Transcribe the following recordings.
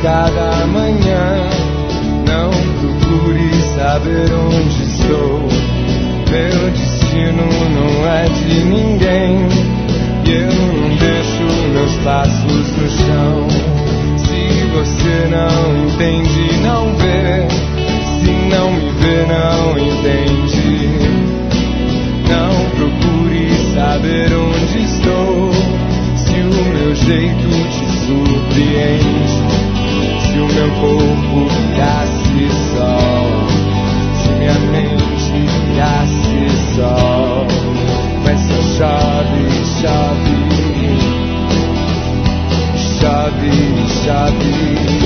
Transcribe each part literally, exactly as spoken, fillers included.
cada manhã. Não procure saber onde estou. Meu destino não é de ninguém. E eu não deixo meus passos no chão. Se você não entende, não vê. Se não me vê, não entende. Não procure saber onde estou. Se o meu jeito te surpreende. Se o meu corpo virasse sol. Se minha mente virasse sol. Mas só chove, chove. Chove, chove.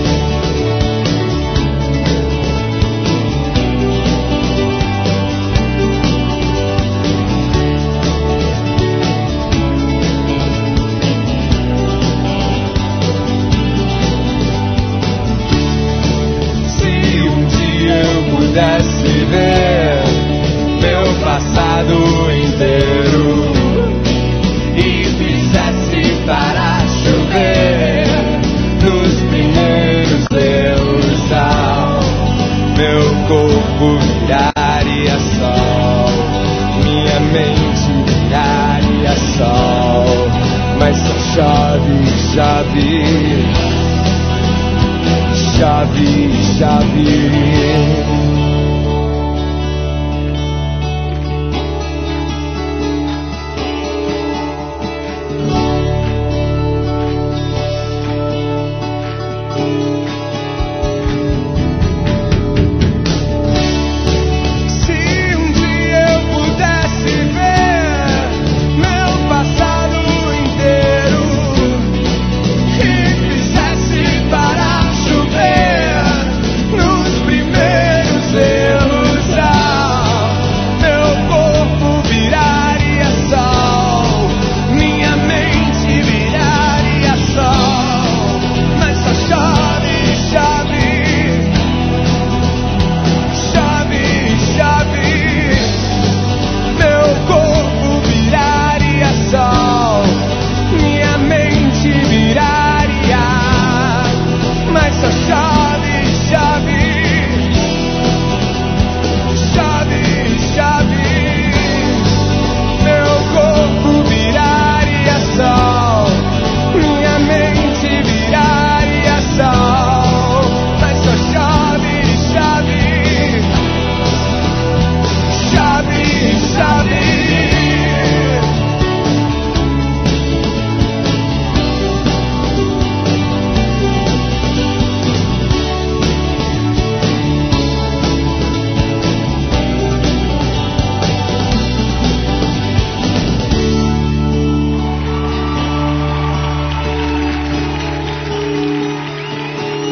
Pudesse ver meu passado inteiro e fizesse para chover nos primeiros erros ao meu corpo viraria sol, minha mente viraria sol, mas só chove, chove, chove, chove.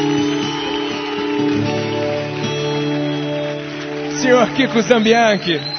Kiko Zambianchi.